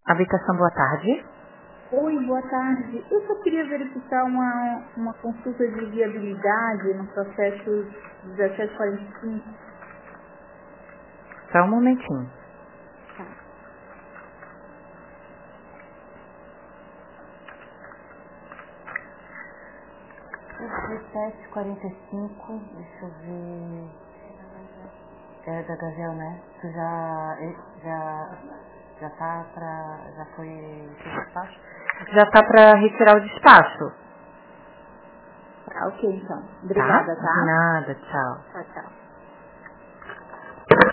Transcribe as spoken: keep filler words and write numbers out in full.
Habitação, boa tarde. Oi, boa tarde. Eu só queria verificar uma, uma consulta de viabilidade no processo dezessete quarenta e cinco. Só um momentinho. Tá. dezessete quarenta e cinco, deixa eu ver. É da Gazel, né? Tu já. Já. Já tá pra. Já foi. Despacho? Já tá para retirar o despacho. Tá, ok então. Tá? Obrigada, De tá? nada, tchau. Tchau, tchau.